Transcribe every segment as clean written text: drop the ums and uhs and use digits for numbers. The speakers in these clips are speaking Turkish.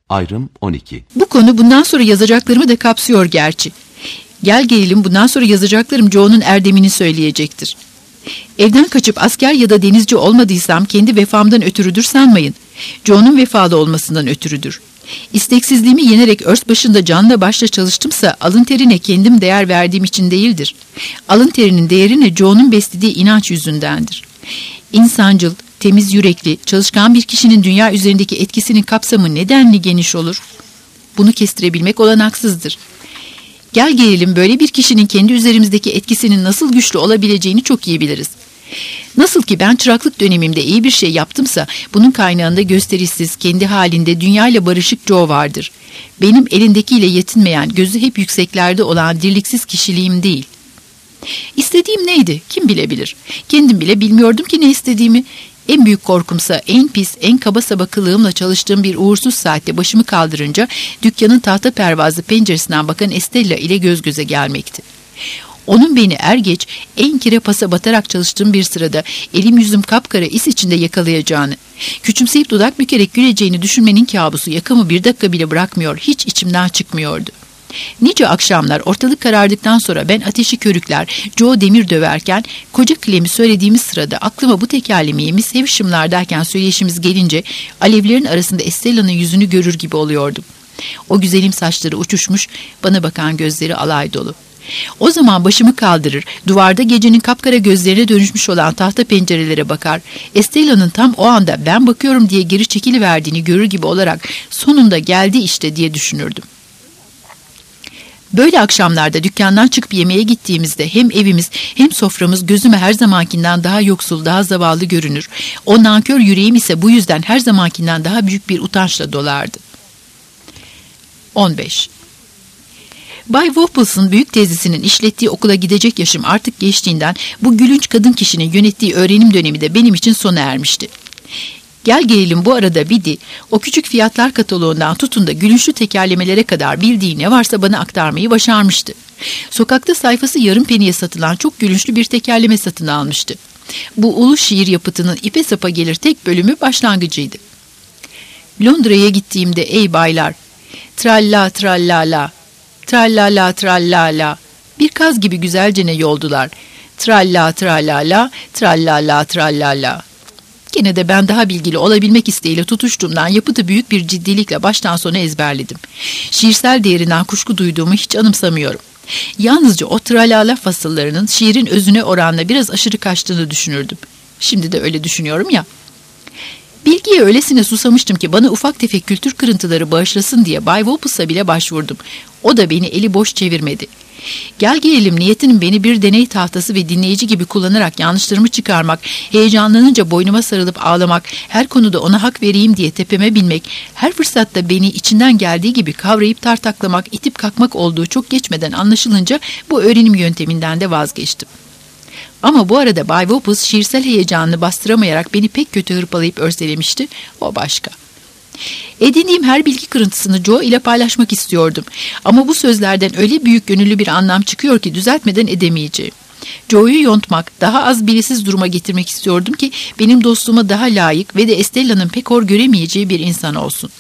Ayrım 12. Bu konu bundan sonra yazacaklarımı da kapsıyor gerçi. Gel gelelim bundan sonra yazacaklarım Joe'nun erdemini söyleyecektir. Evden kaçıp asker ya da denizci olmadıysam kendi vefamdan ötürüdür sanmayın. Joe'nun vefalı olmasından ötürüdür. İsteksizliğimi yenerek örs başında canla başla çalıştımsa alın terine kendim değer verdiğim için değildir. Alın terinin değerine Joe'nun beslediği inanç yüzündendir. İnsancıl, temiz yürekli, çalışkan bir kişinin dünya üzerindeki etkisinin kapsamı nedenli geniş olur? Bunu kestirebilmek olanaksızdır. Gel gelelim böyle bir kişinin kendi üzerimizdeki etkisinin nasıl güçlü olabileceğini çok iyi biliriz. Nasıl ki ben çıraklık dönemimde iyi bir şey yaptımsa bunun kaynağında gösterişsiz, kendi halinde dünyayla barışık Joe vardır. Benim elindekiyle yetinmeyen, gözü hep yükseklerde olan dirliksiz kişiliğim değil. İstediğim neydi? Kim bilebilir? Kendim bile bilmiyordum ki ne istediğimi. En büyük korkumsa en pis, en kaba saba kılığımla çalıştığım bir uğursuz saatte başımı kaldırınca dükkanın tahta pervazlı penceresinden bakan Estella ile göz göze gelmekti. Onun beni er geç en kire pasa batarak çalıştığım bir sırada elim yüzüm kapkara is içinde yakalayacağını, küçümseyip dudak bükerek güleceğini düşünmenin kabusu yakamı bir dakika bile bırakmıyor, hiç içimden çıkmıyordu. Nice akşamlar ortalık karardıktan sonra ben ateşi körükler, Joe demir döverken koca Clem'i söylediğimiz sırada aklıma bu tekerlemeyi Miss Havisham'lardayken söyleyişimiz gelince alevlerin arasında Estella'nın yüzünü görür gibi oluyordum. O güzelim saçları uçuşmuş, bana bakan gözleri alay dolu. O zaman başımı kaldırır, duvarda gecenin kapkara gözlerine dönüşmüş olan tahta pencerelere bakar, Estella'nın tam o anda ben bakıyorum diye geri çekiliverdiğini görür gibi olarak sonunda geldi işte diye düşünürdüm. Böyle akşamlarda dükkandan çıkıp yemeğe gittiğimizde hem evimiz hem soframız gözüme her zamankinden daha yoksul, daha zavallı görünür. O nankör yüreğim ise bu yüzden her zamankinden daha büyük bir utançla dolardı. 15. Bay Wopples'ın büyük teyzesinin işlettiği okula gidecek yaşım artık geçtiğinden bu gülünç kadın kişinin yönettiği öğrenim dönemi de benim için sona ermişti. Gel gelelim bu arada Biddy, o küçük fiyatlar kataloğundan tutun da gülünçlü tekerlemelere kadar bildiği ne varsa bana aktarmayı başarmıştı. Sokakta sayfası yarım peniye satılan çok gülünçlü bir tekerleme satın almıştı. Bu ulu şiir yapıtının ipe sapa gelir tek bölümü başlangıcıydı. Londra'ya gittiğimde ey baylar, tralla trallala, trallala trallala, bir kaz gibi güzelcene yoldular, tralla trallala, trallala trallala. Gene de ben daha bilgili olabilmek isteğiyle tutuştuğumdan yapıtı büyük bir ciddilikle baştan sona ezberledim. Şiirsel değerinden kuşku duyduğumu hiç anımsamıyorum. Yalnızca o tralala fasıllarının şiirin özüne oranla biraz aşırı kaçtığını düşünürdüm. Şimdi de öyle düşünüyorum ya. Bilgiye öylesine susamıştım ki bana ufak tefek kültür kırıntıları bağışlasın diye Bay Wopples'a bile başvurdum. O da beni eli boş çevirmedi. Gel gelelim niyetinin beni bir deney tahtası ve dinleyici gibi kullanarak yanlışlarımı çıkarmak, heyecanlanınca boynuma sarılıp ağlamak, her konuda ona hak vereyim diye tepeme binmek, her fırsatta beni içinden geldiği gibi kavrayıp tartaklamak, itip kakmak olduğu çok geçmeden anlaşılınca bu öğrenim yönteminden de vazgeçtim. Ama bu arada Bay Wopples şiirsel heyecanını bastıramayarak beni pek kötü hırpalayıp örselemişti, o başka. Edindiğim her bilgi kırıntısını Joe ile paylaşmak istiyordum. Ama bu sözlerden öyle büyük gönüllü bir anlam çıkıyor ki düzeltmeden edemeyeceğim. Joe'yu yontmak, daha az bilesiz duruma getirmek istiyordum ki benim dostluğuma daha layık ve de Estella'nın pek hor göremeyeceği bir insan olsun.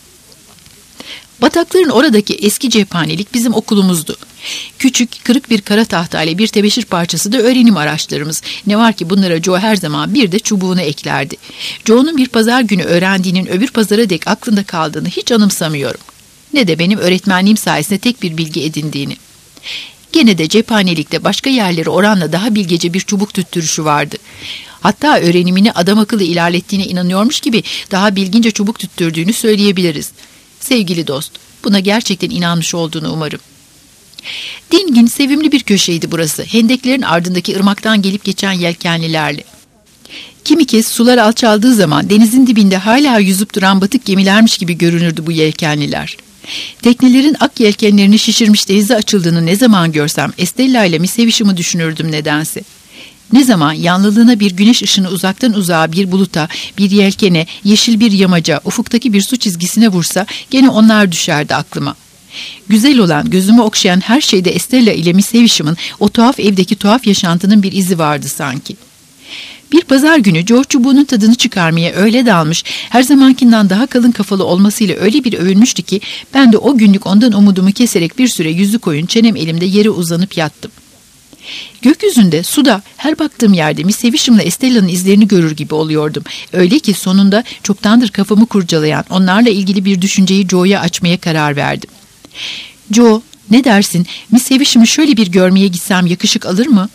Batakların oradaki eski cephanelik bizim okulumuzdu. Küçük, kırık bir kara tahtayla bir tebeşir parçası da öğrenim araçlarımız. Ne var ki bunlara Joe her zaman bir de çubuğunu eklerdi. Joe'nun bir pazar günü öğrendiğinin öbür pazara dek aklında kaldığını hiç anımsamıyorum. Ne de benim öğretmenliğim sayesinde tek bir bilgi edindiğini. Gene de cephanelikte başka yerlere oranla daha bilgece bir çubuk tüttürüşü vardı. Hatta öğrenimini adam akıllı ilerlettiğine inanıyormuş gibi daha bilgince çubuk tüttürdüğünü söyleyebiliriz. Sevgili dost, buna gerçekten inanmış olduğunu umarım. Dingin, sevimli bir köşeydi burası, hendeklerin ardındaki ırmaktan gelip geçen yelkenlilerle. Kimi kez sular alçaldığı zaman denizin dibinde hala yüzüp duran batık gemilermiş gibi görünürdü bu yelkenliler. Teknelerin ak yelkenlerini şişirmiş denize açıldığını ne zaman görsem Estella ile Miss Havisham'ı düşünürdüm nedense. Ne zaman yanlılığına bir güneş ışını uzaktan uzağa bir buluta, bir yelkene, yeşil bir yamaca, ufuktaki bir su çizgisine vursa gene onlar düşerdi aklıma. Güzel olan, gözümü okşayan her şeyde Estella ile Miss Havisham'ın o tuhaf evdeki tuhaf yaşantının bir izi vardı sanki. Bir pazar günü Joe çubuğunun tadını çıkarmaya öyle dalmış, her zamankinden daha kalın kafalı olmasıyla öyle bir övünmüştü ki ben de o günlük ondan umudumu keserek bir süre yüzük oyun çenem elimde yere uzanıp yattım. Gökyüzünde, suda, her baktığım yerde Miss Havisham'la Estella'nın izlerini görür gibi oluyordum. Öyle ki sonunda çoktandır kafamı kurcalayan onlarla ilgili bir düşünceyi Joe'ya açmaya karar verdim. Joe, ne dersin? Miss Havisham'ı şöyle bir görmeye gitsem yakışık alır mı?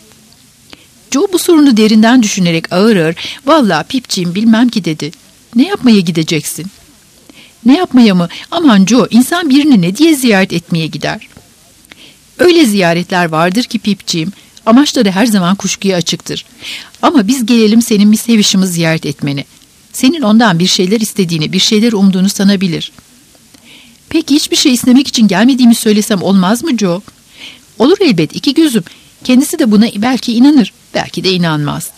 Joe bu sorunu derinden düşünerek ağır ağır, "Vallahi Pipciğim bilmem ki" dedi. "Ne yapmaya gideceksin?" "Ne yapmaya mı? Aman Joe, insan birini ne diye ziyaret etmeye gider?" "Öyle ziyaretler vardır ki Pipciğim, amaçları her zaman kuşkuya açıktır. Ama biz gelelim senin Miss Havisham'ı ziyaret etmene. Senin ondan bir şeyler istediğini, bir şeyler umduğunu sanabilir." "Peki hiçbir şey istemek için gelmediğimi söylesem olmaz mı Joe?" "Olur elbet, iki gözüm. Kendisi de buna belki inanır, belki de inanmaz."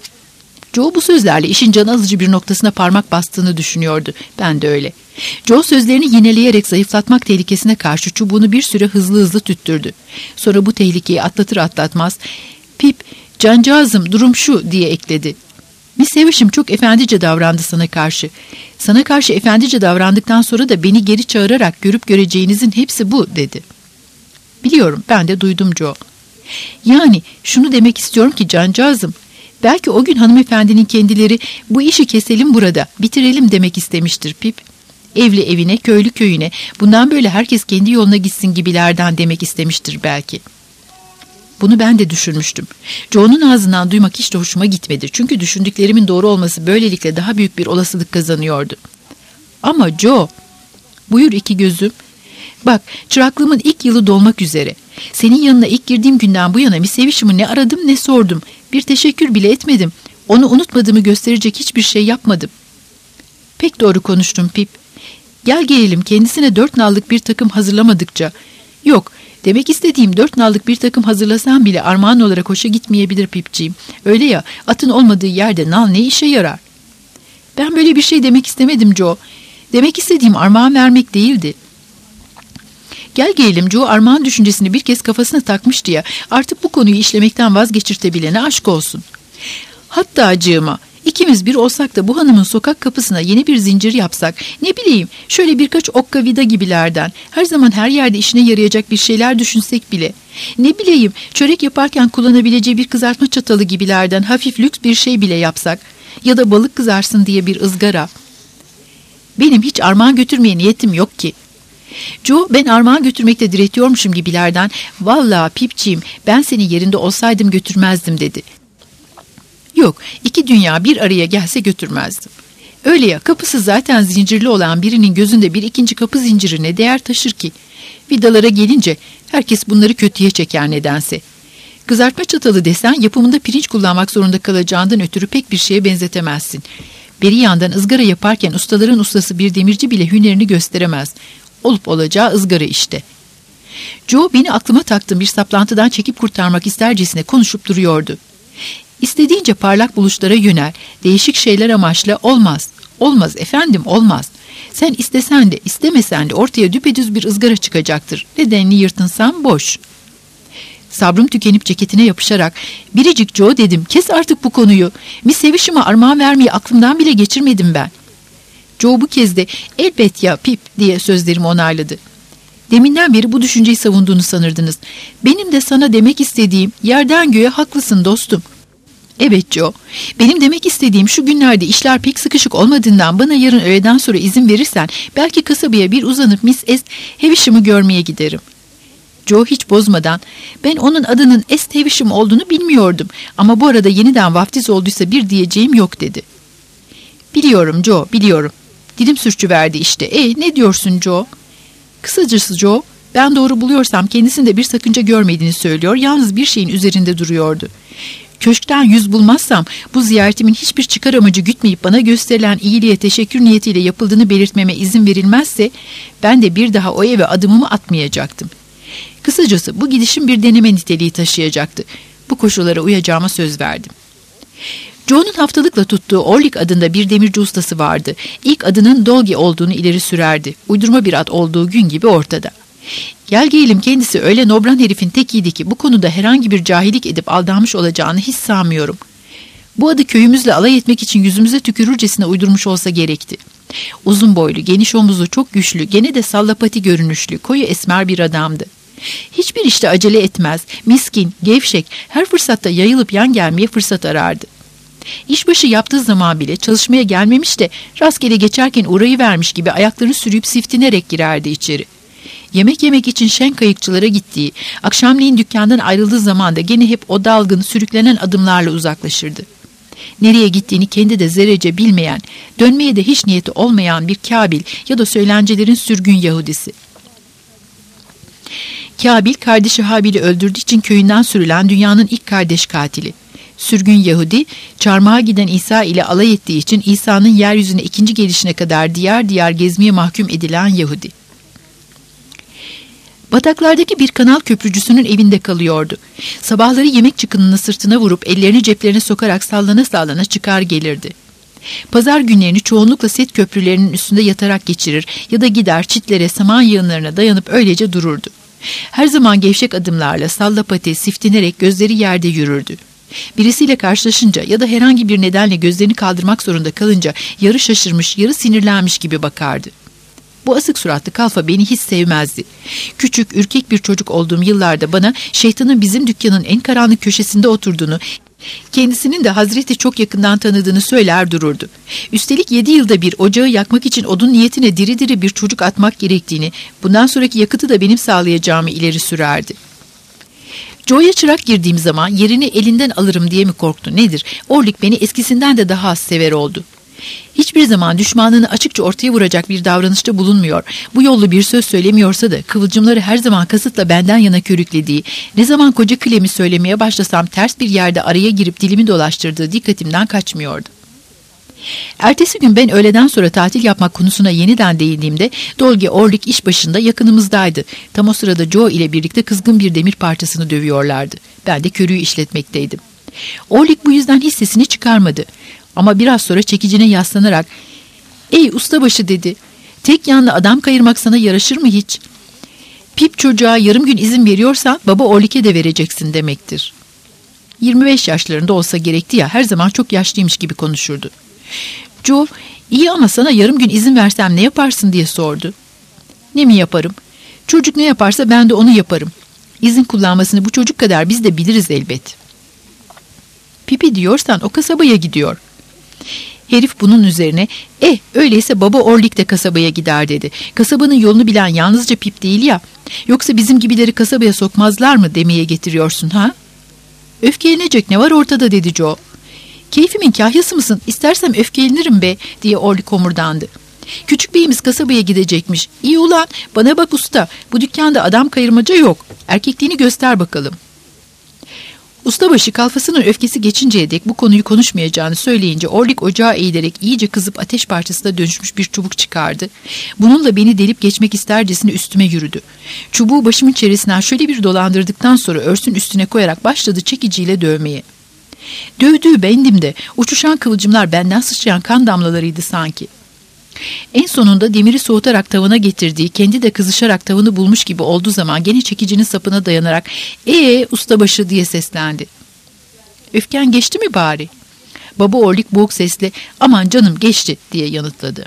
Joe bu sözlerle işin can alıcı bir noktasına parmak bastığını düşünüyordu. Ben de öyle. Joe sözlerini yineleyerek zayıflatmak tehlikesine karşı çubuğunu bir süre hızlı hızlı tüttürdü. Sonra bu tehlikeyi atlatır atlatmaz, "Pip, cancağızım, durum şu" diye ekledi. "Miss Havisham çok efendice davrandı sana karşı. Sana karşı efendice davrandıktan sonra da beni geri çağırarak görüp göreceğinizin hepsi bu" dedi. "Biliyorum, ben de duydum Joe." "Yani şunu demek istiyorum ki cancağızım, belki o gün hanımefendinin kendileri 'Bu işi keselim burada, bitirelim' demek istemiştir Pip. Evli evine, köylü köyüne, bundan böyle herkes kendi yoluna gitsin gibilerden demek istemiştir belki." Bunu ben de düşünmüştüm. Joe'nun ağzından duymak hiç de hoşuma gitmedi. Çünkü düşündüklerimin doğru olması böylelikle daha büyük bir olasılık kazanıyordu. "Ama Joe..." "Buyur iki gözüm." "Bak, çıraklığımın ilk yılı dolmak üzere. Senin yanına ilk girdiğim günden bu yana Miss Havisham'ı ne aradım ne sordum. Bir teşekkür bile etmedim. Onu unutmadığımı gösterecek hiçbir şey yapmadım." "Pek doğru konuştun Pip. Gel gelelim kendisine 4 nallık bir takım hazırlamadıkça..." "Yok, demek istediğim 4 nallık bir takım hazırlasam bile armağan olarak hoşa gitmeyebilir Pipciğim. Öyle ya, atın olmadığı yerde nal ne işe yarar?" "Ben böyle bir şey demek istemedim Joe. Demek istediğim armağan vermek değildi." Gel gelelim Joe armağan düşüncesini bir kez kafasına takmıştı ya, artık bu konuyu işlemekten vazgeçirtebilene aşk olsun. "Hatta acığıma, ikimiz bir olsak da bu hanımın sokak kapısına yeni bir zincir yapsak, ne bileyim şöyle birkaç okka vida gibilerden, her zaman her yerde işine yarayacak bir şeyler düşünsek bile, ne bileyim çörek yaparken kullanabileceği bir kızartma çatalı gibilerden hafif lüks bir şey bile yapsak, ya da balık kızarsın diye bir ızgara." "Benim hiç armağan götürmeye niyetim yok ki." Joe, ben armağan götürmekte diretiyormuşum gibilerden, "Vallahi Pipciğim, ben senin yerinde olsaydım götürmezdim" dedi. "Yok, iki dünya bir araya gelse götürmezdim. Öyle ya, kapısı zaten zincirli olan birinin gözünde bir ikinci kapı zinciri ne değer taşır ki? Vidalara gelince herkes bunları kötüye çeker nedense. Kızartma çatalı desen yapımında pirinç kullanmak zorunda kalacağından ötürü pek bir şeye benzetemezsin. Beri yandan ızgara yaparken ustaların ustası bir demirci bile hünerini gösteremez. Olup olacağı ızgara işte." Joe beni aklıma taktığım bir saplantıdan çekip kurtarmak istercesine konuşup duruyordu. "İstediğince parlak buluşlara yönel, değişik şeyler amaçla olmaz. Olmaz efendim, olmaz. Sen istesen de istemesen de ortaya düpedüz bir ızgara çıkacaktır. Nedenini yırtınsam boş." Sabrım tükenip ceketine yapışarak, "Biricik Joe" dedim, "kes artık bu konuyu. Miss Havisham'a armağan vermeyi aklımdan bile geçirmedim ben." Joe bu kez de "Elbet ya Pip" diye sözlerimi onayladı. "Deminden beri bu düşünceyi savunduğunu sanırdınız. Benim de sana demek istediğim, yerden göğe haklısın dostum." "Evet Joe, benim demek istediğim şu günlerde işler pek sıkışık olmadığından bana yarın öğleden sonra izin verirsen belki kasabaya bir uzanıp Miss Havisham'ı görmeye giderim." Joe hiç bozmadan, "Ben onun adının Havisham olduğunu bilmiyordum ama bu arada yeniden vaftiz olduysa bir diyeceğim yok" dedi. "Biliyorum Joe, biliyorum." Dilim sürçüverdi işte. Ne diyorsun Joe?" "Kısacası Joe, ben doğru buluyorsam kendisinde bir sakınca görmediğini söylüyor, yalnız bir şeyin üzerinde duruyordu. Köşkten yüz bulmazsam bu ziyaretimin hiçbir çıkar amacı gütmeyip bana gösterilen iyiliğe teşekkür niyetiyle yapıldığını belirtmeme izin verilmezse ben de bir daha o eve adımımı atmayacaktım. Kısacası bu gidişim bir deneme niteliği taşıyacaktı. Bu koşullara uyacağıma söz verdim." Joe'nun haftalıkla tuttuğu Orlik adında bir demirci ustası vardı. İlk adının Dolgi olduğunu ileri sürerdi. Uydurma bir ad olduğu gün gibi ortada. Gel gelelim kendisi öyle nobran herifin tekiydi ki bu konuda herhangi bir cahillik edip aldanmış olacağını hiç sanmıyorum. Bu adı köyümüzle alay etmek için yüzümüze tükürürcesine uydurmuş olsa gerekti. Uzun boylu, geniş omuzlu, çok güçlü, gene de sallapati görünüşlü, koyu esmer bir adamdı. Hiçbir işte acele etmez, miskin, gevşek, her fırsatta yayılıp yan gelmeye fırsat arardı. İşbaşı yaptığı zaman bile çalışmaya gelmemiş de rastgele geçerken uğrayıvermiş gibi ayaklarını sürüyüp siftinerek girerdi içeri. Yemek yemek için şen kayıkçılara gittiği, akşamleyin dükkandan ayrıldığı zaman da gene hep o dalgın, sürüklenen adımlarla uzaklaşırdı. Nereye gittiğini kendi de zerrece bilmeyen, dönmeye de hiç niyeti olmayan bir Kabil ya da söylencelerin sürgün Yahudisi. Kabil, kardeşi Habil'i öldürdüğü için köyünden sürülen dünyanın ilk kardeş katili. Sürgün Yahudi, çarmıha giden İsa ile alay ettiği için İsa'nın yeryüzüne ikinci gelişine kadar diyar diyar gezmeye mahkum edilen Yahudi. Bataklardaki bir kanal köprücüsünün evinde kalıyordu. Sabahları yemek çıkınını sırtına vurup ellerini ceplerine sokarak sallana sallana çıkar gelirdi. Pazar günlerini çoğunlukla set köprülerinin üstünde yatarak geçirir ya da gider çitlere, saman yığınlarına dayanıp öylece dururdu. Her zaman gevşek adımlarla sallapati, siftinerek gözleri yerde yürürdü. Birisiyle karşılaşınca ya da herhangi bir nedenle gözlerini kaldırmak zorunda kalınca yarı şaşırmış, yarı sinirlenmiş gibi bakardı. Bu asık suratlı kalfa beni hiç sevmezdi. Küçük, ürkek bir çocuk olduğum yıllarda bana şeytanın bizim dükkanın en karanlık köşesinde oturduğunu, kendisinin de Hazreti çok yakından tanıdığını söyler dururdu. Üstelik 7 yılda bir ocağı yakmak için odun niyetine diri diri bir çocuk atmak gerektiğini, bundan sonraki yakıtı da benim sağlayacağımı ileri sürerdi. Joe'ya çırak girdiğim zaman yerini elinden alırım diye mi korktu nedir? Orlik beni eskisinden de daha az sever oldu. Hiçbir zaman düşmanını açıkça ortaya vuracak bir davranışta bulunmuyor. Bu yollu bir söz söylemiyorsa da kıvılcımları her zaman kasıtla benden yana körüklediği, ne zaman koca Clem'i söylemeye başlasam ters bir yerde araya girip dilimi dolaştırdığı dikkatimden kaçmıyordu. Ertesi gün ben öğleden sonra tatil yapmak konusuna yeniden değindiğimde Dolge Orlik iş başında yakınımızdaydı. Tam o sırada Joe ile birlikte kızgın bir demir parçasını dövüyorlardı. Ben de körüğü işletmekteydim. Orlik bu yüzden hiç sesini çıkarmadı. Ama biraz sonra çekicine yaslanarak "Ey ustabaşı" dedi. "Tek yanlı adam kayırmak sana yaraşır mı hiç? Pip çocuğa yarım gün izin veriyorsan baba Orlik'e de vereceksin demektir." 25 yaşlarında olsa gerekti ya, her zaman çok yaşlıymış gibi konuşurdu. Joe, "İyi ama sana yarım gün izin versem ne yaparsın?" diye sordu. "Ne mi yaparım? Çocuk ne yaparsa ben de onu yaparım. İzin kullanmasını bu çocuk kadar biz de biliriz elbet." "Pipi diyorsan o kasabaya gidiyor." Herif bunun üzerine öyleyse baba Orlik de kasabaya gider dedi. "Kasabanın yolunu bilen yalnızca Pip değil ya. Yoksa bizim gibileri kasabaya sokmazlar mı demeye getiriyorsun ha?" "Öfkelenecek ne var ortada?" dedi Joe. "Keyfimin kahyası mısın? İstersem öfkelenirim be" diye Orlik homurdandı. "Küçük beyimiz kasabaya gidecekmiş. İyi ulan, bana bak usta, bu dükkanda adam kayırmaca yok. Erkekliğini göster bakalım." Ustabaşı kalfasının öfkesi geçinceye dek bu konuyu konuşmayacağını söyleyince Orlik ocağa eğilerek iyice kızıp ateş parçasına dönüşmüş bir çubuk çıkardı. Bununla beni delip geçmek istercesine üstüme yürüdü. Çubuğu başımın çenesinden şöyle bir dolandırdıktan sonra örsün üstüne koyarak başladı çekiciyle dövmeye. Dövdüğü bendim de uçuşan kıvılcımlar benden sıçrayan kan damlalarıydı sanki. En sonunda demiri soğutarak tavana getirdiği, kendi de kızışarak tavanı bulmuş gibi olduğu zaman gene çekicinin sapına dayanarak ustabaşı" diye seslendi. "Öfken geçti mi bari?" Baba Orlik boğuk sesle "Aman canım, geçti" diye yanıtladı.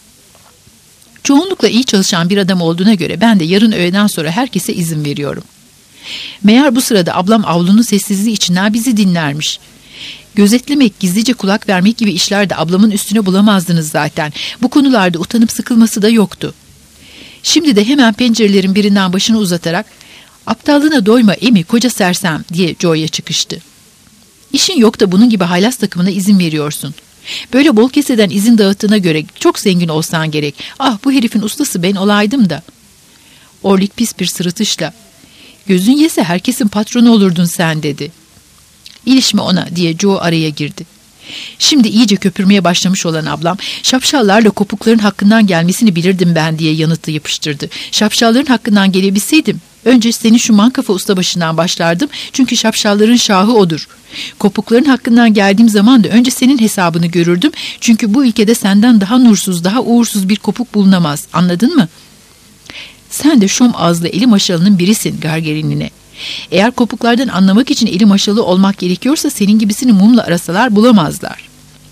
Çoğunlukla iyi çalışan bir adam olduğuna göre ben de yarın öğleden sonra herkese izin veriyorum. Meğer bu sırada ablam avlunun sessizliği içinden bizi dinlermiş. Gözetlemek, gizlice kulak vermek gibi işlerde ablamın üstüne bulamazdınız zaten. Bu konularda utanıp sıkılması da yoktu. Şimdi de hemen pencerelerin birinden başını uzatarak "Aptallığına doyma Emi, koca sersem" diye Joe'ya çıkıştı. "İşin yok da bunun gibi haylaz takımına izin veriyorsun. Böyle bol keseden izin dağıttığına göre çok zengin olsan gerek. Ah, bu herifin ustası ben olaydım da." Orlik pis bir sırıtışla "Gözün yese herkesin patronu olurdun sen" dedi. "İlişme ona" diye Joe araya girdi. Şimdi iyice köpürmeye başlamış olan ablam "Şapşallarla kopukların hakkından gelmesini bilirdim ben" diye yanıtı yapıştırdı. "Şapşalların hakkından gelebilseydim önce senin şu mankafa ustabaşından başlardım, çünkü şapşalların şahı odur. Kopukların hakkından geldiğim zaman da önce senin hesabını görürdüm, çünkü bu ülkede senden daha nursuz, daha uğursuz bir kopuk bulunamaz, anladın mı? Sen de şom ağızlı eli maşalının birisin" gargerinine. Eğer kopuklardan anlamak için eli maşalı olmak gerekiyorsa senin gibisini mumla arasalar bulamazlar.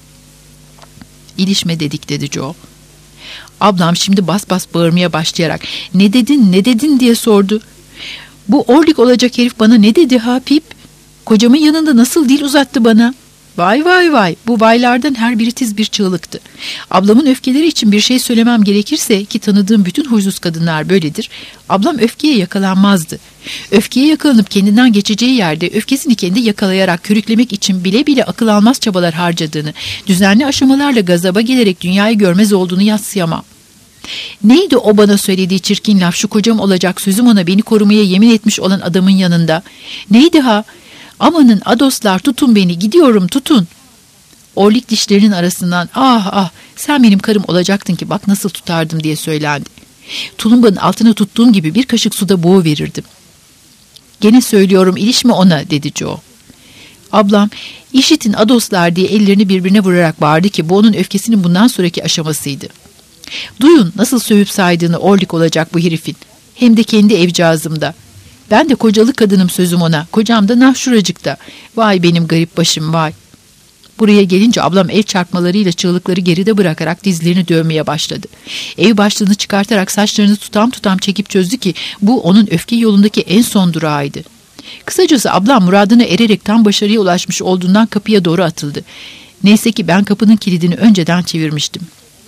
İlişme dedik dedi Joe. Ablam şimdi bas bas bağırmaya başlayarak ne dedin diye sordu. Bu Orlik olacak herif bana ne dedi ha Pip? Kocamın yanında nasıl dil uzattı bana? Vay vay vay, bu vaylardan her biri tiz bir çığlıktı. Ablamın öfkeleri için bir şey söylemem gerekirse ki tanıdığım bütün huysuz kadınlar böyledir. Ablam öfkeye yakalanmazdı. Öfkeye yakalanıp kendinden geçeceği yerde öfkesini kendi yakalayarak körüklemek için bile bile akıl almaz çabalar harcadığını, düzenli aşamalarla gazaba gelerek dünyayı görmez olduğunu yadsıyamam. Neydi o bana söylediği çirkin laf, şu kocam olacak sözüm ona beni korumaya yemin etmiş olan adamın yanında? Neydi ha? Amanın adoslar tutun beni, gidiyorum tutun. Orlik dişlerinin arasından ah sen benim karım olacaktın ki bak nasıl tutardım diye söylendi. Tulumbanın altına tuttuğum gibi bir kaşık suda boğuverirdim. Gene söylüyorum ilişme ona dedi Joe. Ablam işitin adoslar diye ellerini birbirine vurarak bağırdı ki bu onun öfkesinin bundan sonraki aşamasıydı. Duyun nasıl sövüp saydığını Orlik olacak bu herifin. Hem de kendi evcağızımda. Ben de kocalı kadınım sözüm ona. Kocam da şuracıkta. Vay benim garip başım vay. Buraya gelince ablam el çarpmalarıyla çığlıkları geride bırakarak dizlerini dövmeye başladı. Ev başlığını çıkartarak saçlarını tutam çekip çözdü ki bu onun öfke yolundaki en son durağıydı. Kısacası ablam muradına ererek tam başarıya ulaşmış olduğundan kapıya doğru atıldı. Neyse ki ben kapının kilidini önceden çevirmiştim.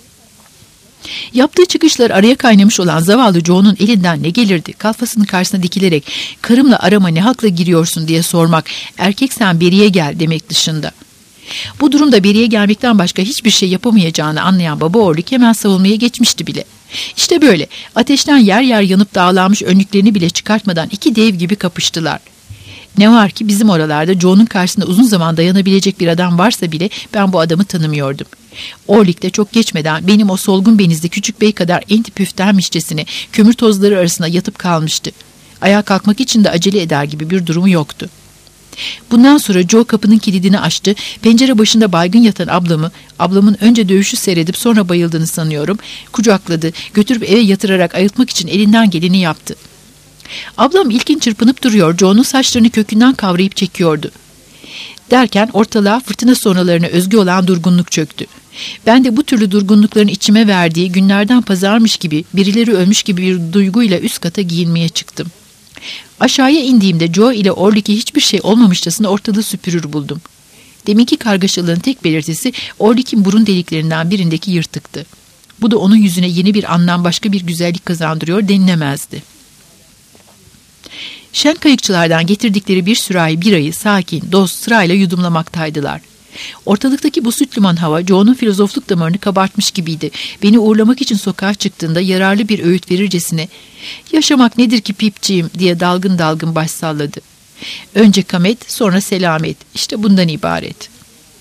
Yaptığı çıkışlar araya kaynamış olan zavallı Joe'nun elinden ne gelirdi? Kalfasının karşısına dikilerek karımla arama ne hakla giriyorsun diye sormak, erkek sen beriye gel demek dışında. Bu durumda beriye gelmekten başka hiçbir şey yapamayacağını anlayan Baba Orlik hemen savunmaya geçmişti bile. İşte böyle ateşten yer yer yanıp dağılanmış önlüklerini bile çıkartmadan iki dev gibi kapıştılar. Ne var ki bizim oralarda Joe'nun karşısında uzun zaman dayanabilecek bir adam varsa bile ben bu adamı tanımıyordum. Orlik'te çok geçmeden benim o solgun benizli küçük bey kadar enti püftenmişçesine kömür tozları arasında yatıp kalmıştı. Ayağa kalkmak için de acele eder gibi bir durumu yoktu. Bundan sonra Joe kapının kilidini açtı, pencere başında baygın yatan ablamın önce dövüşü seyredip sonra bayıldığını sanıyorum, kucakladı, götürüp eve yatırarak ayıltmak için elinden geleni yaptı. Ablam ilkin çırpınıp duruyor, Joe'nun saçlarını kökünden kavrayıp çekiyordu. Derken ortalığa fırtına sonralarına özgü olan durgunluk çöktü. Ben de bu türlü durgunlukların içime verdiği günlerden pazarmış gibi, birileri ölmüş gibi bir duyguyla üst kata giyinmeye çıktım. Aşağıya indiğimde Joe ile Orlik'e hiçbir şey olmamışçasına ortalığı süpürür buldum. Deminki kargaşalığın tek belirtisi Orlik'in burun deliklerinden birindeki yırtıktı. Bu da onun yüzüne yeni bir anlam, başka bir güzellik kazandırıyor denilemezdi. Şen kayıkçılardan getirdikleri bir sürahi birayı sakin, dost sırayla yudumlamaktaydılar. Ortalıktaki bu süt liman hava Joe'nun filozofluk damarını kabartmış gibiydi. Beni uğurlamak için sokağa çıktığında yararlı bir öğüt verircesine "Yaşamak nedir ki Pipciğim?" diye dalgın dalgın baş salladı. Önce kamet, sonra selamet. İşte bundan ibaret.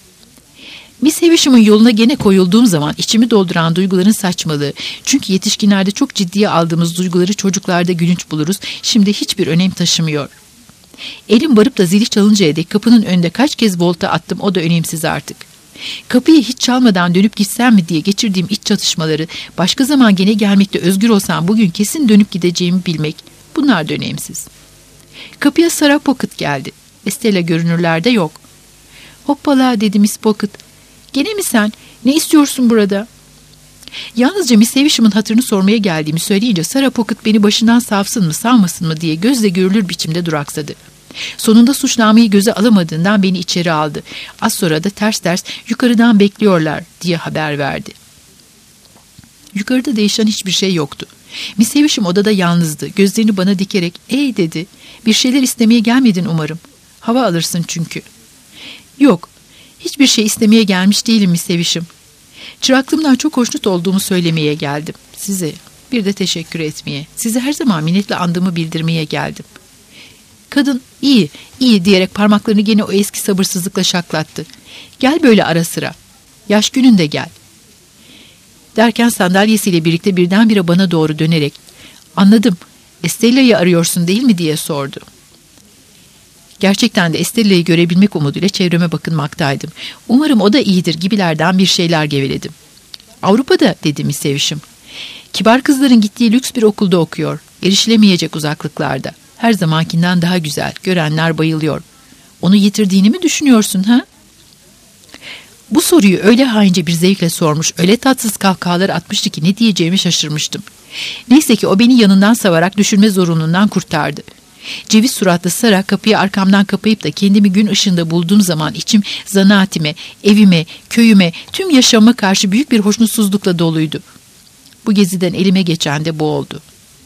Miss Havisham'ın yoluna gene koyulduğum zaman içimi dolduran duyguların saçmalığı, çünkü yetişkinlerde çok ciddiye aldığımız duyguları çocuklarda gülünç buluruz, şimdi hiçbir önem taşımıyor. Elim varıp da zili çalıncaya dek kapının önünde kaç kez volta attım, o da önemsiz artık. Kapıyı hiç çalmadan dönüp gitsem mi diye geçirdiğim iç çatışmaları, başka zaman gene gelmekte özgür olsam bugün kesin dönüp gideceğimi bilmek, bunlar da önemsiz. Kapıya Sarah Pocket geldi. Estella görünürlerde yok. "Hoppala," dedi Miss Pocket. "Gene mi sen? Ne istiyorsun burada?" Yalnızca Miss Havisham'ın hatırını sormaya geldiğimi söyleyince Sarah Pocket beni başından savsın mı savmasın mı diye gözle görülür biçimde duraksadı. Sonunda suçlamayı göze alamadığından beni içeri aldı. Az sonra da ters yukarıdan bekliyorlar diye haber verdi. Yukarıda değişen hiçbir şey yoktu. Miss Havisham odada yalnızdı. Gözlerini bana dikerek "Ey," dedi. "Bir şeyler istemeye gelmedin umarım. Hava alırsın çünkü." "Yok, hiçbir şey istemeye gelmiş değilim Miss Havisham. Çıraklığımdan çok hoşnut olduğumu söylemeye geldim. Size bir de teşekkür etmeye, sizi her zaman minnetle andığımı bildirmeye geldim." Kadın iyi diyerek parmaklarını gene o eski sabırsızlıkla şaklattı. "Gel böyle ara sıra. Yaş gününde gel." Derken sandalyesiyle birlikte birdenbire bana doğru dönerek "Anladım, Estella'yı arıyorsun değil mi?" diye sordu. Gerçekten de Estella'yı görebilmek umuduyla çevreme bakınmaktaydım. Umarım o da iyidir gibilerden bir şeyler geveledim. "Avrupa'da," dedi Miss Havisham. "Kibar kızların gittiği lüks bir okulda okuyor. Erişilemeyecek uzaklıklarda. Her zamankinden daha güzel. Görenler bayılıyor. Onu yitirdiğini mi düşünüyorsun ha? Bu soruyu öyle haince bir zevkle sormuş, öyle tatsız kahkahalar atmıştı ki ne diyeceğimi şaşırmıştım. Neyse ki o beni yanından savarak düşürme zorunluluğundan kurtardı. Ceviz suratlı Sara kapıyı arkamdan kapayıp da kendimi gün ışığında bulduğum zaman içim zanaatime, evime, köyüme, tüm yaşamıma karşı büyük bir hoşnutsuzlukla doluydu. Bu geziden elime geçen de bu oldu.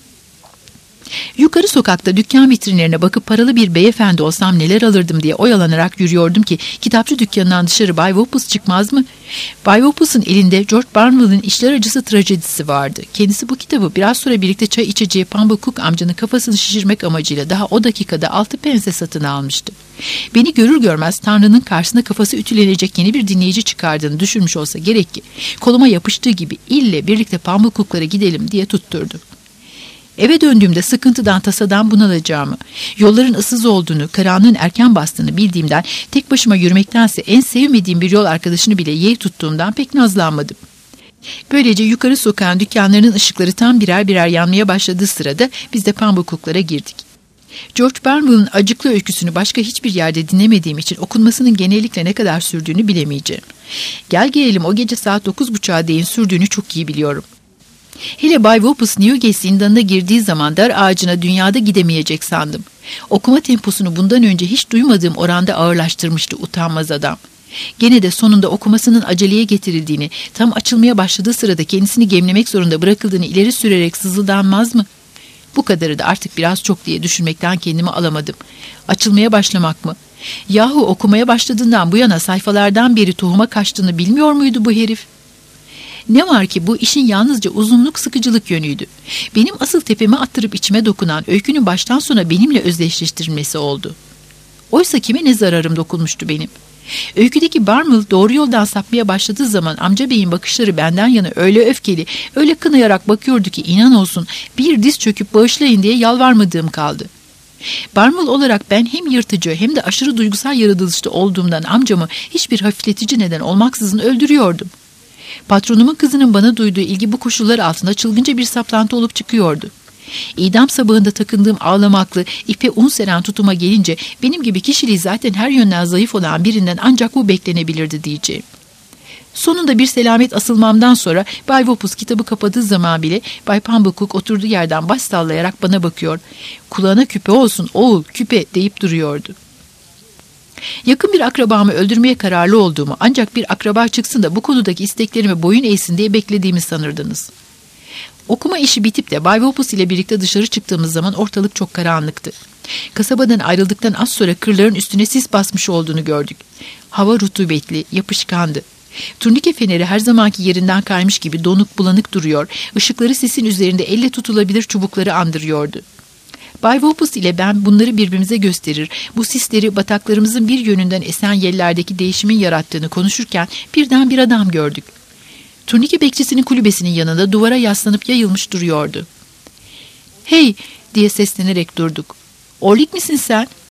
Yukarı sokakta dükkan vitrinlerine bakıp paralı bir beyefendi olsam neler alırdım diye oyalanarak yürüyordum ki kitapçı dükkanından dışarı Bay Vopus çıkmaz mı? Bay Vopus'un elinde George Barnwell'in İşler Acısı trajedisi vardı. Kendisi bu kitabı biraz sonra birlikte çay içeceği Pambo Cook amcanın kafasını şişirmek amacıyla daha o dakikada 6 pense satın almıştı. Beni görür görmez Tanrı'nın karşısında kafası ütülenecek yeni bir dinleyici çıkardığını düşünmüş olsa gerek ki koluma yapıştığı gibi ille birlikte Pambo Cook'lara gidelim diye tutturdu. Eve döndüğümde sıkıntıdan tasadan bunalacağımı, yolların ıssız olduğunu, karanlığın erken bastığını bildiğimden tek başıma yürümektense en sevmediğim bir yol arkadaşını bile yeğ tuttuğumdan pek nazlanmadım. Böylece yukarı sokağın dükkanlarının ışıkları tam birer birer yanmaya başladığı sırada biz de Pambukuklara girdik. George Barnwell'ın acıklı öyküsünü başka hiçbir yerde dinlemediğim için okunmasının genellikle ne kadar sürdüğünü bilemeyeceğim. Gel gelelim o gece saat 9.30'a değin sürdüğünü çok iyi biliyorum. Hele Bay Vopus Newgate zindanına girdiği zaman dar ağacına dünyada gidemeyecek sandım. Okuma temposunu bundan önce hiç duymadığım oranda ağırlaştırmıştı utanmaz adam. Gene de sonunda okumasının aceleye getirildiğini, tam açılmaya başladığı sırada kendisini gemlemek zorunda bırakıldığını ileri sürerek sızıldanmaz mı? Bu kadarı da artık biraz çok diye düşünmekten kendimi alamadım. Açılmaya başlamak mı? Yahu okumaya başladığından bu yana sayfalardan beri tohuma kaçtığını bilmiyor muydu bu herif? Ne var ki bu işin yalnızca uzunluk sıkıcılık yönüydü. Benim asıl tepeme attırıp içime dokunan öykünün baştan sona benimle özdeşleştirilmesi oldu. Oysa kime ne zararım dokunmuştu benim? Öyküdeki Barnwell doğru yoldan sapmaya başladığı zaman amca beyin bakışları benden yana öyle öfkeli, öyle kınayarak bakıyordu ki inan olsun bir diz çöküp bağışlayın diye yalvarmadığım kaldı. Barnwell olarak ben hem yırtıcı hem de aşırı duygusal yaratılışta olduğumdan amcamı hiçbir hafifletici neden olmaksızın öldürüyordum. Patronumun kızının bana duyduğu ilgi bu koşullar altında çılgınca bir saplantı olup çıkıyordu. İdam sabahında takındığım ağlamaklı, ipe un seren tutuma gelince benim gibi kişiliği zaten her yönden zayıf olan birinden ancak bu beklenebilirdi diyeceğim. Sonunda bir selamet asılmamdan sonra Bay Vopus kitabı kapadığı zaman bile Bay Pambukuk oturduğu yerden baş sallayarak bana bakıyor. Kulağına küpe olsun oğul küpe deyip duruyordu. Yakın bir akrabamı öldürmeye kararlı olduğumu ancak bir akraba çıksın da bu konudaki isteklerime boyun eğsin diye beklediğimi sanırdınız. Okuma işi bitip de Bay Vopus ile birlikte dışarı çıktığımız zaman ortalık çok karanlıktı. Kasabadan ayrıldıktan az sonra kırların üstüne sis basmış olduğunu gördük. Hava rutubetli, yapışkandı. Turnike feneri her zamanki yerinden kaymış gibi donuk bulanık duruyor, ışıkları sisin üzerinde elle tutulabilir çubukları andırıyordu. Bay Vopus ile ben bunları birbirimize gösterir, bu sisleri bataklarımızın bir yönünden esen yerlerdeki değişimin yarattığını konuşurken birden bir adam gördük. Turnike bekçisinin kulübesinin yanında duvara yaslanıp yayılmış duruyordu. "Hey!" diye seslenerek durduk. "Orlik misin sen?"